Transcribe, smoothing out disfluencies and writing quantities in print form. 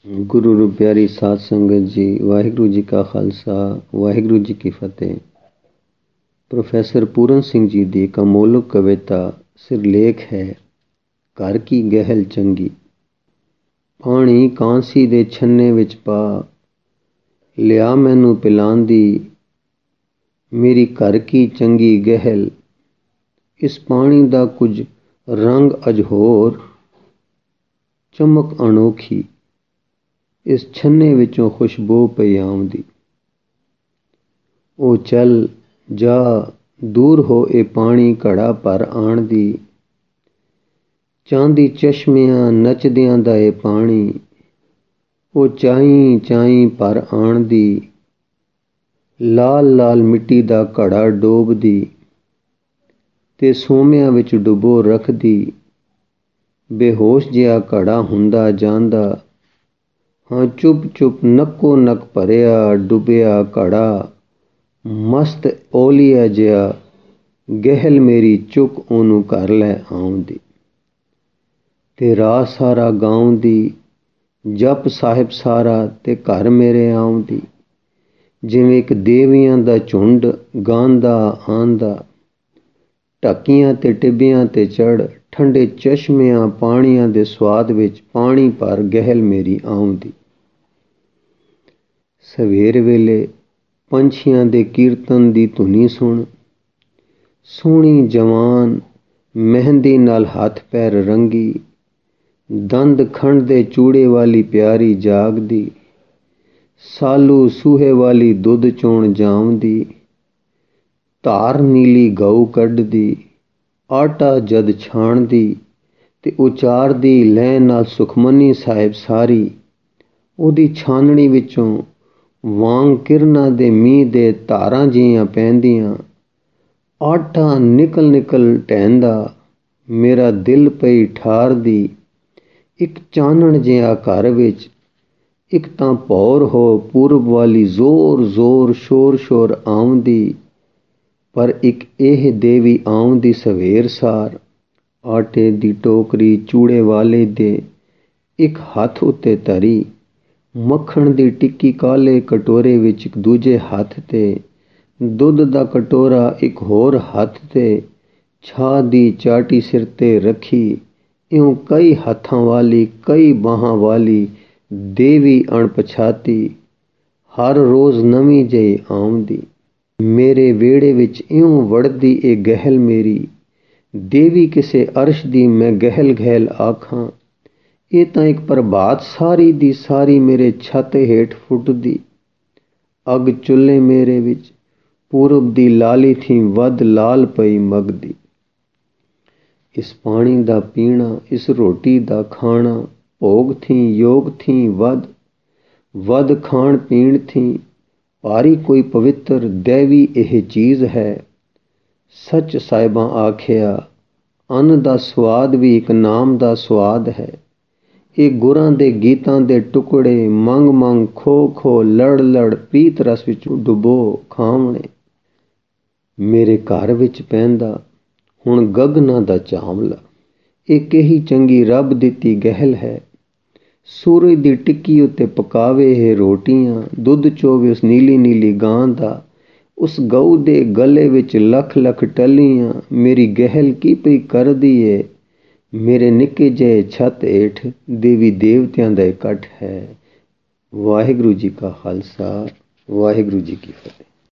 ਗੁਰੂ ਨੂੰ ਪਿਆਰੀ ਸਾਧ ਸੰਗਤ ਜੀ, ਵਾਹਿਗੁਰੂ ਜੀ ਕਾ ਖਾਲਸਾ, ਵਾਹਿਗੁਰੂ ਜੀ ਕੀ ਫਤਿਹ। ਪ੍ਰੋਫੈਸਰ ਪੂਰਨ ਸਿੰਘ ਜੀ ਦੀ ਇੱਕ ਅਮੋਲਕ ਕਵਿਤਾ ਸਿਰਲੇਖ ਹੈ ਘਰ ਕੀ ਗਹਿਲ ਚੰਗੀ। ਪਾਣੀ ਕਾਂਸੀ ਦੇ ਛੰਨੇ ਵਿੱਚ ਪਾ ਲਿਆ ਮੈਨੂੰ ਪਿਲਾਂਦੀ, ਮੇਰੀ ਘਰ ਕੀ ਚੰਗੀ ਗਹਿਲ। ਇਸ ਪਾਣੀ ਦਾ ਕੁਝ ਰੰਗ ਅਜ ਹੋਰ, ਚਮਕ ਅਨੋਖੀ, ਇਸ ਛੰਨੇ ਵਿੱਚੋਂ ਖੁਸ਼ਬੂ ਪਈ ਆਉਂਦੀ। ਉਹ ਚੱਲ ਜਾ ਦੂਰ ਹੋ ਇਹ ਪਾਣੀ ਘੜਾ ਭਰ ਆਣ ਦੀ, ਚਾਂਦੀ ਚਸ਼ਮਿਆਂ ਨੱਚਦਿਆਂ ਦਾ ਇਹ ਪਾਣੀ। ਉਹ ਚਾਈਂ ਚਾਈਂ ਭਰ ਆਣ ਦੀ, ਲਾਲ ਲਾਲ ਮਿੱਟੀ ਦਾ ਘੜਾ ਡੋਬਦੀ ਤੇ ਸੋਮਿਆਂ ਵਿੱਚ ਡੁਬੋ ਰੱਖਦੀ। ਬੇਹੋਸ਼ ਜਿਹਾ ਘੜਾ ਹੁੰਦਾ ਜਾਂਦਾ, ਹਾਂ ਚੁੱਪ ਚੁੱਪ ਨੱਕੋ ਨੱਕ ਭਰਿਆ ਡੁੱਬਿਆ ਘੜਾ। ਮਸਤ ਓਲੀਆ ਜਿਹਾ ਗਹਿਲ ਮੇਰੀ ਚੁੱਕ ਉਹਨੂੰ ਘਰ ਲੈ ਆਉਂਦੀ। ਤੇ ਰਾਹ ਸਾਰਾ ਗਾਉਂਦੀ, ਜਪ ਸਾਹਿਬ ਸਾਰਾ ਤੇ ਘਰ ਮੇਰੇ ਆਉਂਦੀ। ਜਿਵੇਂ ਇੱਕ ਦੇਵੀਆਂ ਦਾ ਝੁੰਡ ਗਾਂਦਾ ਆਂਦਾ, ਢੱਕੀਆਂ ਤੇ ਟਿੱਬਿਆਂ ਤੇ ਚੜ੍ਹ ਠੰਡੇ ਚਸ਼ਮਿਆਂ ਪਾਣੀਆਂ ਦੇ ਸਵਾਦ ਵਿੱਚ ਪਾਣੀ ਭਰ ਗਹਿਲ ਮੇਰੀ ਆਉਂਦੀ। ਸਵੇਰ ਵੇਲੇ ਪੰਛੀਆਂ ਦੇ ਕੀਰਤਨ ਦੀ ਧੁਨੀ ਸੁਣ, ਸੋਹਣੀ ਜਵਾਨ ਮਹਿੰਦੀ ਨਾਲ ਹੱਥ ਪੈਰ ਰੰਗੀ, ਦੰਦ ਖੰਡ ਦੇ ਚੂੜੇ ਵਾਲੀ ਪਿਆਰੀ ਜਾਗਦੀ। ਸਾਲੂ ਸੂਹੇ ਵਾਲੀ ਦੁੱਧ ਚੋਣ ਜਾਵਦੀ, ਧਾਰ ਨੀਲੀ ਗਊ ਕੱਢਦੀ। ਆਟਾ ਜਦ ਛਾਣਦੀ ਤੇ ਉਚਾਰਦੀ ਲੈਂ ਨਾਲ ਸੁਖਮਨੀ ਸਾਹਿਬ ਸਾਰੀ। ਉਹਦੀ ਛਾਨਣੀ ਵਿੱਚੋਂ ਵਾਂਗ ਕਿਰਨਾਂ ਦੇ ਮੀਂਹ ਦੇ ਧਾਰਾਂ ਜਿਹੀਆਂ ਪੈਂਦੀਆਂ। ਆਟਾ ਨਿਕਲ ਨਿਕਲ ਢਹਿੰਦਾ, ਮੇਰਾ ਦਿਲ ਪਈ ਠਾਰਦੀ। ਇੱਕ ਚਾਨਣ ਜਿਹਾ ਘਰ ਵਿੱਚ, ਇੱਕ ਤਾਂ ਭੌਰ ਹੋ ਪੂਰਬ ਵਾਲੀ ਜ਼ੋਰ ਜ਼ੋਰ ਸ਼ੋਰ ਸ਼ੋਰ ਆਉਂਦੀ। ਪਰ ਇੱਕ ਇਹ ਦੇਵੀ ਆਉਂਦੀ ਸਵੇਰ ਸਾਰ, ਆਟੇ ਦੀ ਟੋਕਰੀ ਚੂੜੇ ਵਾਲੇ ਦੇ ਇੱਕ ਹੱਥ ਉੱਤੇ ਧਰੀ। ਮੱਖਣ ਦੀ ਟਿੱਕੀ ਕਾਲੇ ਕਟੋਰੇ ਵਿੱਚ ਇੱਕ ਦੂਜੇ ਹੱਥ ਤੇ, ਦੁੱਧ ਦਾ ਕਟੋਰਾ ਇੱਕ ਹੋਰ ਹੱਥ ਤੇ, ਛਾਹ ਦੀ ਚਾਟੀ ਸਿਰ ਤੇ ਰੱਖੀ। ਇਉਂ ਕਈ ਹੱਥਾਂ ਵਾਲੀ ਕਈ ਬਾਹਾਂ ਵਾਲੀ ਦੇਵੀ ਅਣਪਛਾਤੀ, ਹਰ ਰੋਜ਼ ਨਵੀਂ ਜਿਹੀ ਆਉਂਦੀ। ਮੇਰੇ ਵਿਹੜੇ ਵਿੱਚ ਇਉਂ ਵੜਦੀ ਇਹ ਗਹਿਲ ਮੇਰੀ, ਦੇਵੀ ਕਿਸੇ ਅਰਸ਼ ਦੀ ਮੈਂ ਗਹਿਲ ਗਹਿਲ ਆਖਾਂ। ਇਹ ਤਾਂ ਇੱਕ ਪ੍ਰਭਾਤ ਸਾਰੀ ਦੀ ਸਾਰੀ ਮੇਰੇ ਛੱਤ ਹੇਠ ਫੁੱਟਦੀ। ਅੱਗ ਚੁੱਲ੍ਹੇ ਮੇਰੇ ਵਿੱਚ ਪੂਰਬ ਦੀ ਲਾਲੀ ਥੀ ਵੱਧ ਲਾਲ ਪਈ ਮਗਦੀ। ਇਸ ਪਾਣੀ ਦਾ ਪੀਣਾ, ਇਸ ਰੋਟੀ ਦਾ ਖਾਣਾ, ਭੋਗ ਥੀ ਯੋਗ ਥੀ ਵੱਧ ਵੱਧ ਖਾਣ ਪੀਣ ਥੀ। ਭਾਰੀ ਕੋਈ ਪਵਿੱਤਰ ਦੈਵੀ ਇਹ ਚੀਜ਼ ਹੈ। ਸੱਚ ਸਾਹਿਬਾਂ ਆਖਿਆ, ਅੰਨ ਦਾ ਸਵਾਦ ਵੀ ਇੱਕ ਨਾਮ ਦਾ ਸਵਾਦ ਹੈ। ਇਹ ਗੁਰਾਂ ਦੇ ਗੀਤਾਂ ਦੇ ਟੁਕੜੇ ਮੰਗ ਮੰਗ ਖੋ ਖੋ ਲੜ ਲੜ ਪ੍ਰੀਤ ਰਸ ਵਿੱਚ ਡੁਬੋ ਖਾਵਣੇ। ਮੇਰੇ ਘਰ ਵਿੱਚ ਪੈਂਦਾ ਹੁਣ ਗਗਨਾਂ ਦਾ ਚਾਵਲਾ। ਇਹ ਕਹੀ ਚੰਗੀ ਰੱਬ ਦਿੱਤੀ ਗਹਿਲ ਹੈ। ਸੂਰਜ ਦੀ ਟਿੱਕੀ ਉੱਤੇ ਪਕਾਵੇ ਇਹ ਰੋਟੀਆਂ, ਦੁੱਧ ਚੋਵੇ ਉਸ ਨੀਲੀ ਨੀਲੀ ਗਾਂ ਦਾ। ਉਸ ਗਊ ਦੇ ਗਲੇ ਵਿੱਚ ਲੱਖ ਲੱਖ ਟੱਲੀਆਂ। ਮੇਰੀ ਗਹਿਲ ਕੀ ਪਈ ਕਰਦੀ ਏ। ਮੇਰੇ ਨਿੱਕੇ ਜਿਹੇ ਛੱਤ ਹੇਠ ਦੇਵੀ ਦੇਵਤਿਆਂ ਦਾ ਇਕੱਠ ਹੈ। ਵਾਹਿਗੁਰੂ ਜੀ ਕਾ ਖਾਲਸਾ, ਵਾਹਿਗੁਰੂ ਜੀ ਕੀ ਫਤਿਹ।